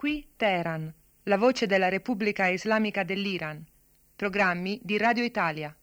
Qui Teheran, la voce della Repubblica Islamica dell'Iran. Programmi di Radio Italia.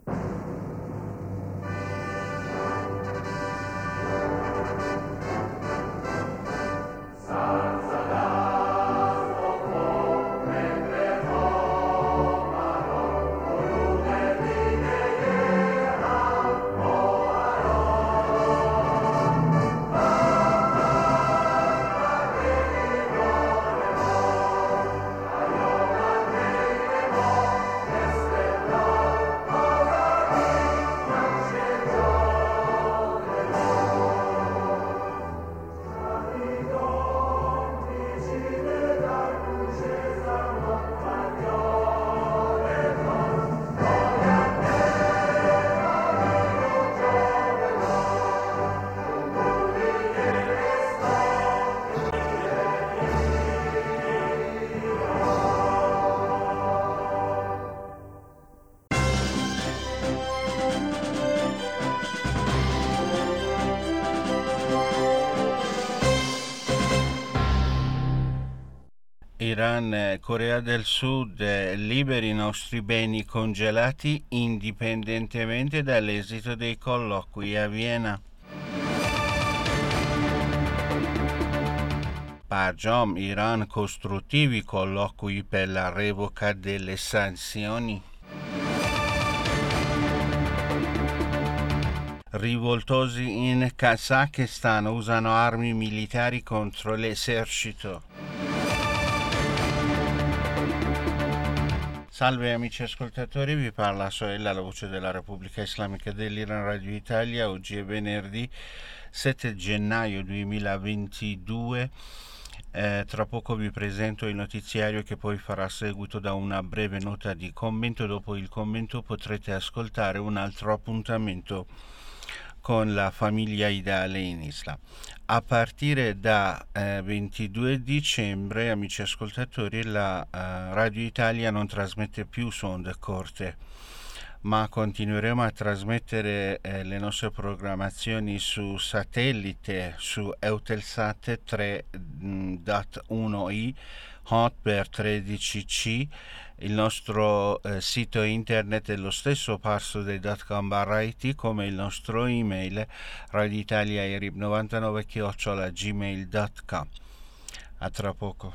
Iran, Corea del Sud, liberi i nostri beni congelati indipendentemente dall'esito dei colloqui a Vienna. Barjam, Iran, costruttivi colloqui per la revoca delle sanzioni. Rivoltosi in Kazakistan usano armi militari contro l'esercito. Salve amici ascoltatori, vi parla Soella, la voce della Repubblica Islamica dell'Iran, Radio Italia. Oggi è venerdì 7 gennaio 2022. Tra poco vi presento il notiziario che poi farà seguito da una breve nota di commento. Dopo il commento potrete ascoltare un altro appuntamento con la famiglia ideale in Islam. A partire da 22 dicembre, amici ascoltatori, la Radio Italia non trasmette più su onde corte, ma continueremo a trasmettere le nostre programmazioni su satellite, su Eutelsat 3.1i, Hotbird 13C. Il nostro sito internet è lo stesso, parsoday.com/it, come il nostro email radioitaliaerib99@gmail.com. A tra poco.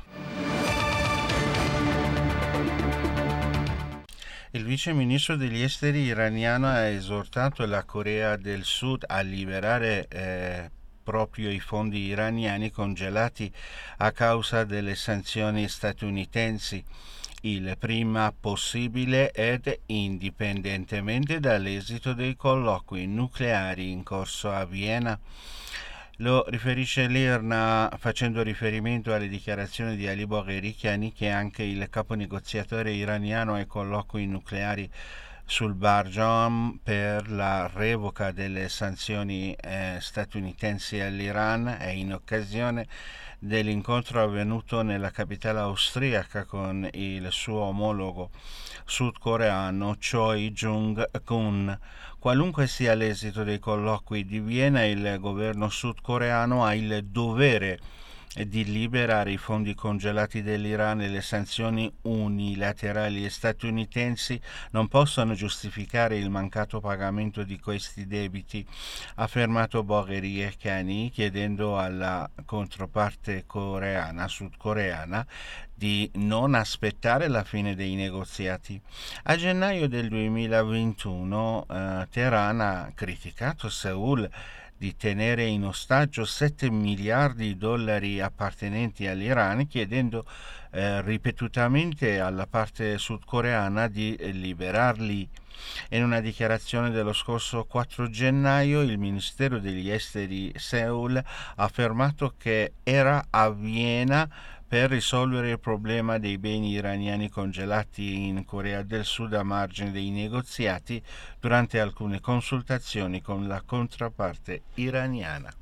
Il vice ministro degli esteri iraniano ha esortato la Corea del Sud a liberare proprio i fondi iraniani congelati a causa delle sanzioni statunitensi il prima possibile ed indipendentemente dall'esito dei colloqui nucleari in corso a Vienna. Lo riferisce l'IRNA facendo riferimento alle dichiarazioni di Ali Bagheri, che è anche il capo negoziatore iraniano ai colloqui nucleari sul Barjam per la revoca delle sanzioni statunitensi all'Iran, e in occasione dell'incontro avvenuto nella capitale austriaca con il suo omologo sudcoreano Choi Jung-kun. Qualunque sia l'esito dei colloqui di Vienna, il governo sudcoreano ha il dovere di liberare i fondi congelati dell'Iran, e le sanzioni unilaterali statunitensi non possono giustificare il mancato pagamento di questi debiti, ha affermato Bagheri Kani, chiedendo alla controparte sudcoreana di non aspettare la fine dei negoziati. A gennaio del 2021 Teheran ha criticato Seoul di tenere in ostaggio 7 miliardi di dollari appartenenti all'Iran, chiedendo ripetutamente alla parte sudcoreana di liberarli. In una dichiarazione dello scorso 4 gennaio, il Ministero degli Esteri Seoul ha affermato che era a Vienna per risolvere il problema dei beni iraniani congelati in Corea del Sud a margine dei negoziati durante alcune consultazioni con la controparte iraniana.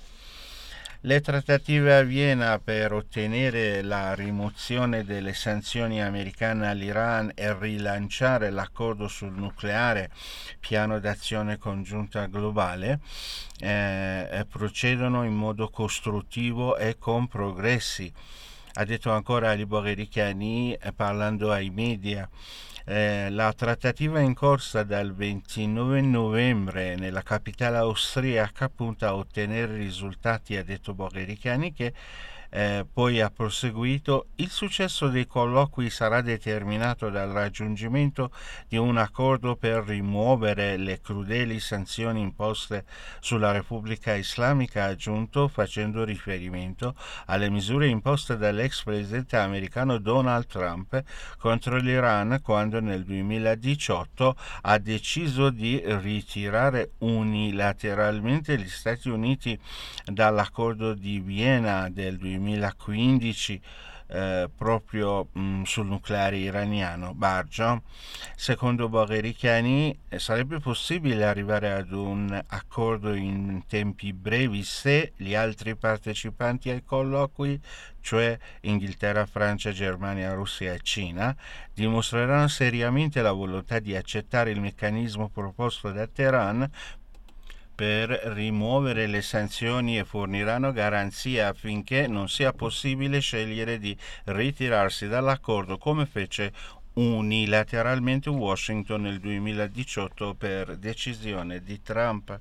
Le trattative a Vienna per ottenere la rimozione delle sanzioni americane all'Iran e rilanciare l'accordo sul nucleare, piano d'azione congiunta globale, procedono in modo costruttivo e con progressi. Ha detto ancora Ali Bogherichani parlando ai media. La trattativa in corsa dal 29 novembre nella capitale austriaca punta a ottenere risultati, ha detto Bogherichani, che poi ha proseguito: il successo dei colloqui sarà determinato dal raggiungimento di un accordo per rimuovere le crudeli sanzioni imposte sulla Repubblica Islamica, ha aggiunto, facendo riferimento alle misure imposte dall'ex presidente americano Donald Trump contro l'Iran quando nel 2018 ha deciso di ritirare unilateralmente gli Stati Uniti dall'accordo di Vienna del 2015 proprio sul nucleare iraniano. Bargia, secondo Bogherichani, sarebbe possibile arrivare ad un accordo in tempi brevi se gli altri partecipanti ai colloqui, cioè Inghilterra, Francia, Germania, Russia e Cina, dimostreranno seriamente la volontà di accettare il meccanismo proposto da Teheran per rimuovere le sanzioni e forniranno garanzie affinché non sia possibile scegliere di ritirarsi dall'accordo come fece unilateralmente Washington nel 2018 per decisione di Trump.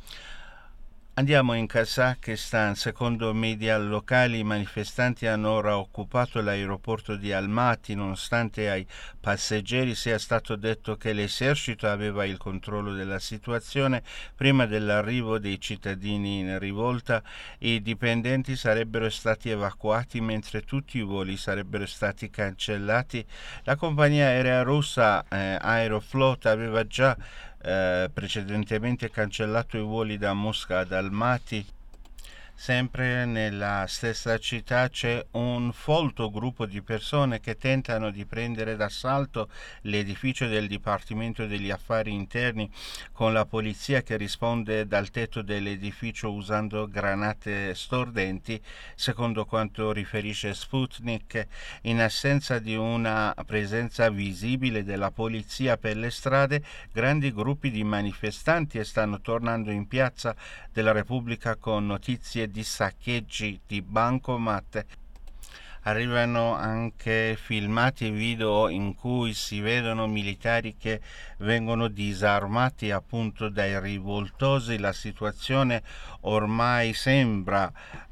Andiamo in Kazakistan. Secondo media locali, i manifestanti hanno ora occupato l'aeroporto di Almaty, nonostante ai passeggeri sia stato detto che l'esercito aveva il controllo della situazione. Prima dell'arrivo dei cittadini in rivolta, i dipendenti sarebbero stati evacuati mentre tutti i voli sarebbero stati cancellati. La compagnia aerea russa Aeroflot aveva già precedentemente cancellato i voli da Mosca ad Almaty. Sempre nella stessa città c'è un folto gruppo di persone che tentano di prendere d'assalto l'edificio del Dipartimento degli Affari Interni, con la polizia che risponde dal tetto dell'edificio usando granate stordenti, secondo quanto riferisce Sputnik. In assenza di una presenza visibile della polizia per le strade, grandi gruppi di manifestanti stanno tornando in piazza della Repubblica con notizie di saccheggi di bancomat. Arrivano anche filmati e video in cui si vedono militari che vengono disarmati appunto dai rivoltosi. La situazione ormai sembra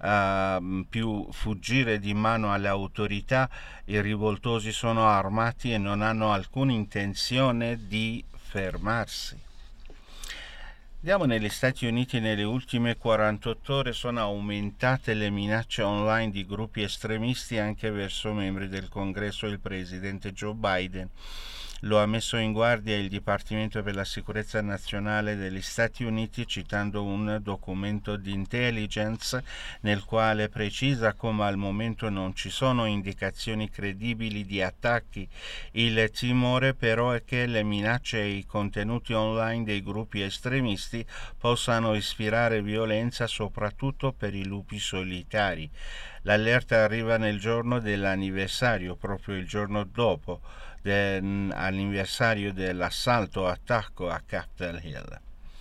più fuggire di mano alle autorità. I rivoltosi sono armati e non hanno alcuna intenzione di fermarsi. Andiamo negli Stati Uniti. Nelle ultime 48 ore sono aumentate le minacce online di gruppi estremisti anche verso membri del Congresso e il presidente Joe Biden. Lo ha messo in guardia il Dipartimento per la Sicurezza Nazionale degli Stati Uniti, citando un documento di intelligence nel quale precisa come al momento non ci sono indicazioni credibili di attacchi. Il timore però è che le minacce e i contenuti online dei gruppi estremisti possano ispirare violenza soprattutto per i lupi solitari. L'allerta arriva nel giorno dell'anniversario, proprio il giorno dopo anniversario dell'assalto-attacco a Capitol Hill.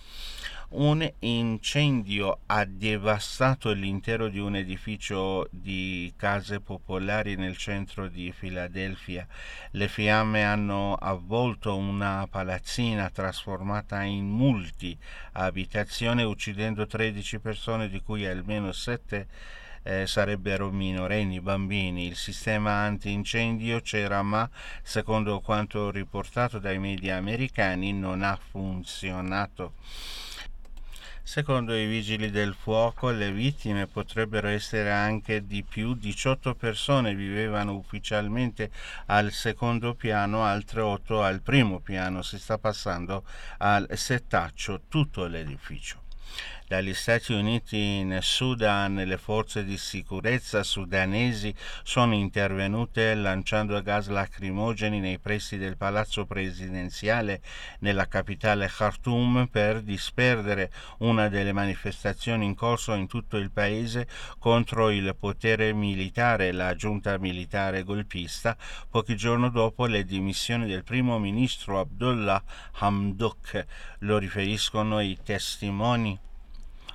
Un incendio ha devastato l'intero di un edificio di case popolari nel centro di Filadelfia. Le fiamme hanno avvolto una palazzina trasformata in multi-abitazione, uccidendo 13 persone, di cui almeno 7 sarebbero minorenni, bambini. Il sistema antincendio c'era, ma secondo quanto riportato dai media americani non ha funzionato. Secondo i vigili del fuoco, le vittime potrebbero essere anche di più. 18 persone vivevano ufficialmente al secondo piano, altre 8 al primo piano. Si sta passando al settaccio tutto l'edificio. Dagli Stati Uniti in Sudan, le forze di sicurezza sudanesi sono intervenute lanciando gas lacrimogeni nei pressi del palazzo presidenziale nella capitale Khartoum per disperdere una delle manifestazioni in corso in tutto il paese contro il potere militare, la giunta militare golpista, pochi giorni dopo le dimissioni del primo ministro Abdullah Hamdok. Lo riferiscono i testimoni.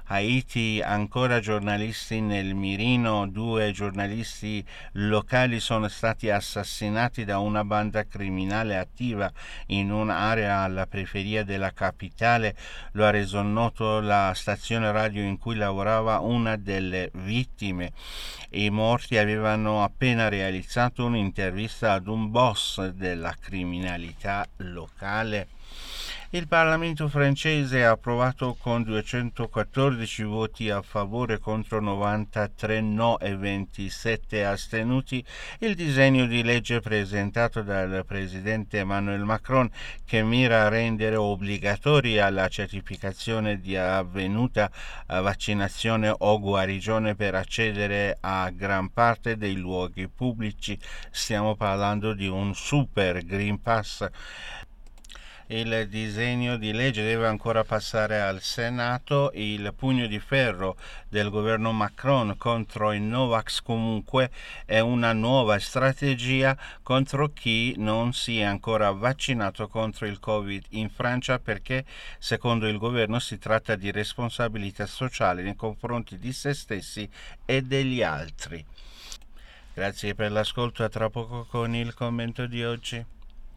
Haiti, ancora giornalisti nel mirino, 2 giornalisti locali sono stati assassinati da una banda criminale attiva in un'area alla periferia della capitale, lo ha reso noto la stazione radio in cui lavorava una delle vittime. I morti avevano appena realizzato un'intervista ad un boss della criminalità locale. Il Parlamento francese ha approvato con 214 voti a favore contro 93 no e 27 astenuti il disegno di legge presentato dal presidente Emmanuel Macron che mira a rendere obbligatoria la certificazione di avvenuta vaccinazione o guarigione per accedere a gran parte dei luoghi pubblici. Stiamo parlando di un super Green Pass. Il disegno di legge deve ancora passare al Senato. Il pugno di ferro del governo Macron contro i Novax comunque è una nuova strategia contro chi non si è ancora vaccinato contro il Covid in Francia, perché secondo il governo si tratta di responsabilità sociale nei confronti di se stessi e degli altri. Grazie per l'ascolto, a tra poco con il commento di oggi.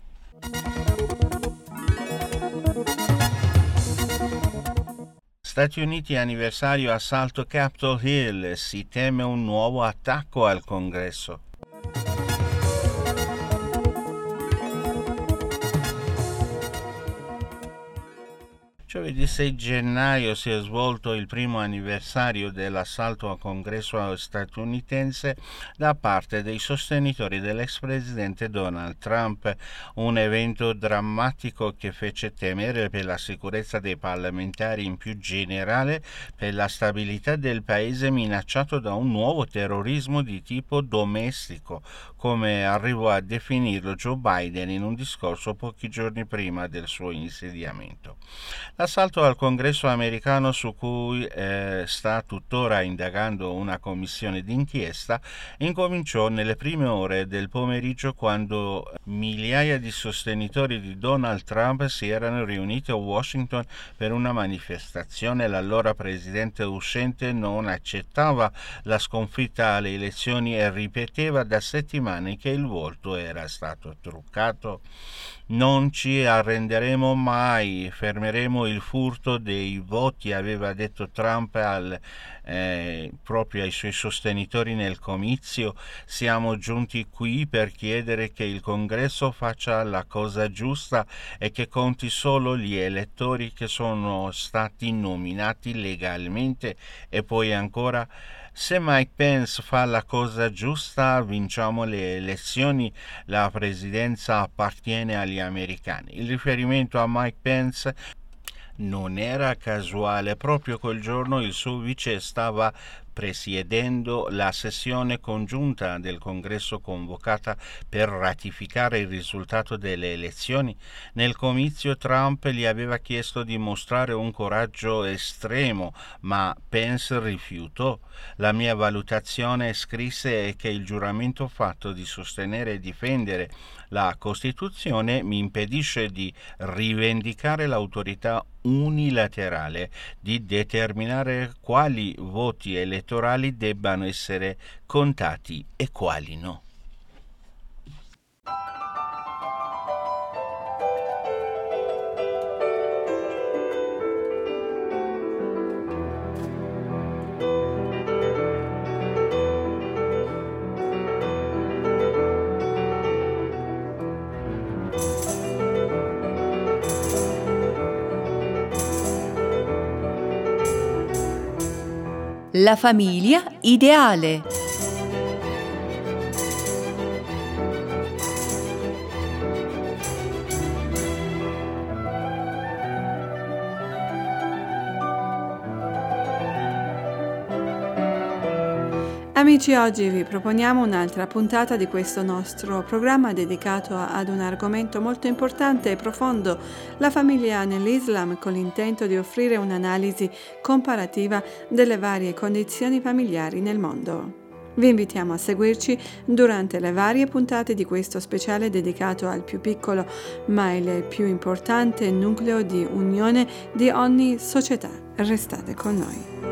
Stati Uniti, anniversario assalto Capitol Hill, si teme un nuovo attacco al Congresso. Giovedì 6 gennaio si è svolto il primo anniversario dell'assalto al Congresso statunitense da parte dei sostenitori dell'ex presidente Donald Trump, un evento drammatico che fece temere per la sicurezza dei parlamentari, in più generale per la stabilità del paese minacciato da un nuovo terrorismo di tipo domestico, come arrivò a definirlo Joe Biden in un discorso pochi giorni prima del suo insediamento. L'assalto al Congresso americano, su cui sta tuttora indagando una commissione d'inchiesta, incominciò nelle prime ore del pomeriggio quando migliaia di sostenitori di Donald Trump si erano riuniti a Washington per una manifestazione. L'allora presidente uscente non accettava la sconfitta alle elezioni e ripeteva da settimane che il voto era stato truccato. Non ci arrenderemo mai, fermeremo il furto dei voti, aveva detto Trump proprio ai suoi sostenitori nel comizio. Siamo giunti qui per chiedere che il Congresso faccia la cosa giusta e che conti solo gli elettori che sono stati nominati legalmente. E poi ancora: se Mike Pence fa la cosa giusta, vinciamo le elezioni, la presidenza appartiene agli americani. Il riferimento a Mike Pence non era casuale. Proprio quel giorno il suo vice stava presiedendo la sessione congiunta del Congresso convocata per ratificare il risultato delle elezioni. Nel comizio Trump gli aveva chiesto di mostrare un coraggio estremo, ma Pence rifiutò. La mia valutazione, scrisse, è che il giuramento fatto di sostenere e difendere la Costituzione mi impedisce di rivendicare l'autorità unilaterale di determinare quali voti elettorali debbano essere contati e quali no. La famiglia ideale. Amici, oggi vi proponiamo un'altra puntata di questo nostro programma dedicato ad un argomento molto importante e profondo, la famiglia nell'Islam, con l'intento di offrire un'analisi comparativa delle varie condizioni familiari nel mondo. Vi invitiamo a seguirci durante le varie puntate di questo speciale dedicato al più piccolo ma il più importante nucleo di unione di ogni società. Restate con noi.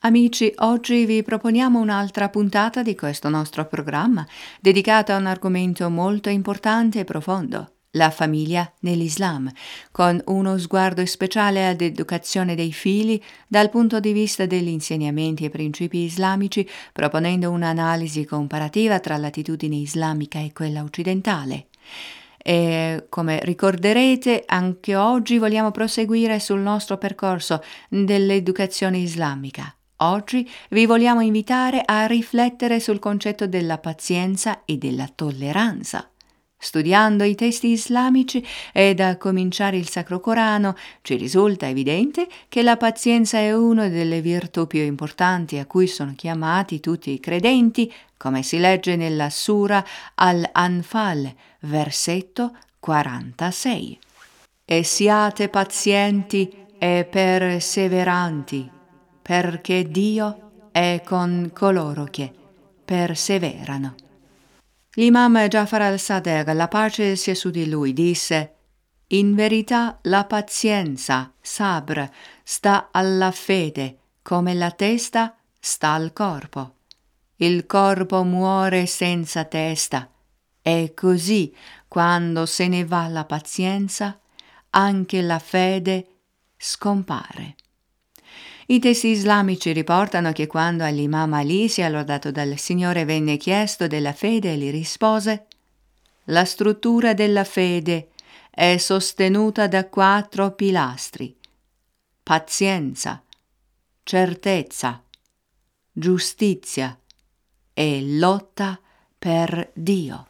Amici, oggi vi proponiamo un'altra puntata di questo nostro programma dedicata a un argomento molto importante e profondo, la famiglia nell'Islam, con uno sguardo speciale ad educazione dei figli dal punto di vista degli insegnamenti e principi islamici, proponendo un'analisi comparativa tra l'attitudine islamica e quella occidentale. E come ricorderete, anche oggi vogliamo proseguire sul nostro percorso dell'educazione islamica. Oggi vi vogliamo invitare a riflettere sul concetto della pazienza e della tolleranza. Studiando i testi islamici ed a cominciare il Sacro Corano, ci risulta evidente che la pazienza è una delle virtù più importanti a cui sono chiamati tutti i credenti, come si legge nella Sura Al-Anfal, versetto 46. E siate pazienti e perseveranti, perché Dio è con coloro che perseverano. L'imam Jafar al-Sadiq, la pace sia su di lui, disse: in verità la pazienza, sabr, sta alla fede, come la testa sta al corpo. Il corpo muore senza testa, e così, quando se ne va la pazienza, anche la fede scompare. I testi islamici riportano che quando all'imam Ali, sia lodato dal Signore, venne chiesto della fede, egli rispose: la struttura della fede è sostenuta da 4 pilastri: pazienza, certezza, giustizia e lotta per Dio.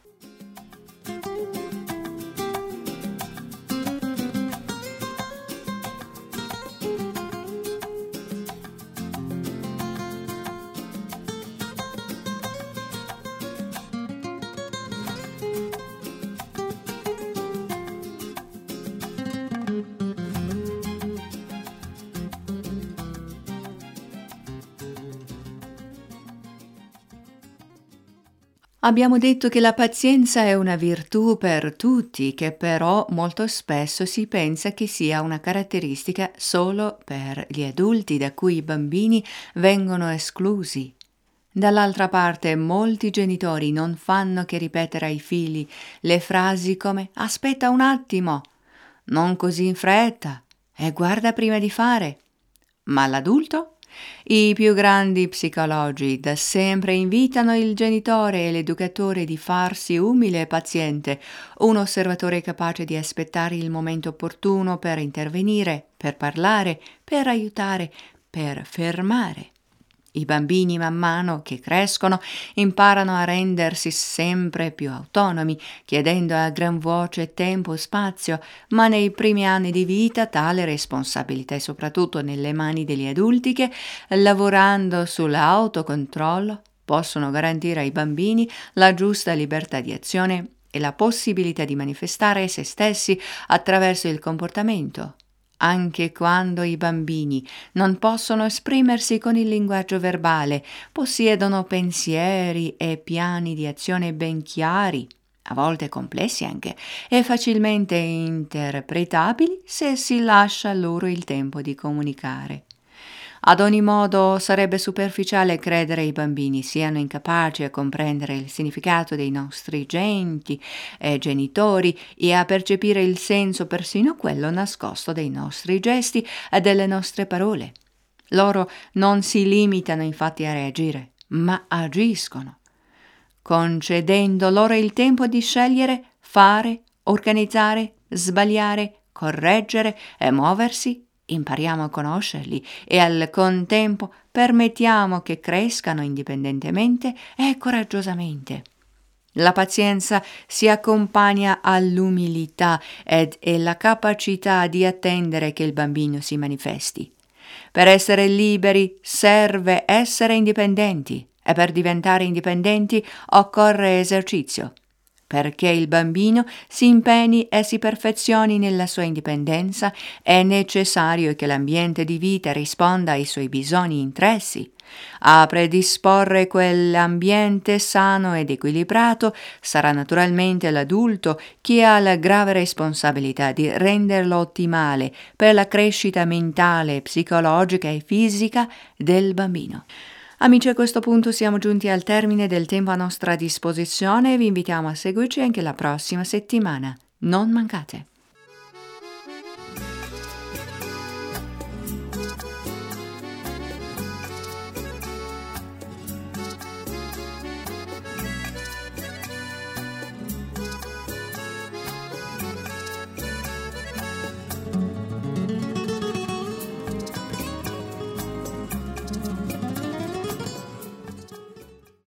Abbiamo detto che la pazienza è una virtù per tutti, che però molto spesso si pensa che sia una caratteristica solo per gli adulti, da cui i bambini vengono esclusi. Dall'altra parte, molti genitori non fanno che ripetere ai figli le frasi come «aspetta un attimo», «non così in fretta» e «guarda prima di fare». Ma l'adulto? I più grandi psicologi da sempre invitano il genitore e l'educatore di farsi umile e paziente, un osservatore capace di aspettare il momento opportuno per intervenire, per parlare, per aiutare, per fermare. I bambini, man mano che crescono, imparano a rendersi sempre più autonomi, chiedendo a gran voce tempo e spazio, ma nei primi anni di vita tale responsabilità è soprattutto nelle mani degli adulti che, lavorando sull'autocontrollo, possono garantire ai bambini la giusta libertà di azione e la possibilità di manifestare se stessi attraverso il comportamento. Anche quando i bambini non possono esprimersi con il linguaggio verbale, possiedono pensieri e piani di azione ben chiari, a volte complessi anche, e facilmente interpretabili se si lascia loro il tempo di comunicare. Ad ogni modo, sarebbe superficiale credere i bambini siano incapaci a comprendere il significato dei nostri genti e genitori e a percepire il senso, persino quello nascosto, dei nostri gesti e delle nostre parole. Loro non si limitano infatti a reagire, ma agiscono, concedendo loro il tempo di scegliere, fare, organizzare, sbagliare, correggere e muoversi. Impariamo a conoscerli e al contempo permettiamo che crescano indipendentemente e coraggiosamente. La pazienza si accompagna all'umiltà ed è la capacità di attendere che il bambino si manifesti. Per essere liberi serve essere indipendenti e per diventare indipendenti occorre esercizio. Perché il bambino si impegni e si perfezioni nella sua indipendenza, è necessario che l'ambiente di vita risponda ai suoi bisogni interessi. A predisporre quell'ambiente sano ed equilibrato sarà naturalmente l'adulto che ha la grave responsabilità di renderlo ottimale per la crescita mentale, psicologica e fisica del bambino. Amici, a questo punto siamo giunti al termine del tempo a nostra disposizione e vi invitiamo a seguirci anche la prossima settimana. Non mancate!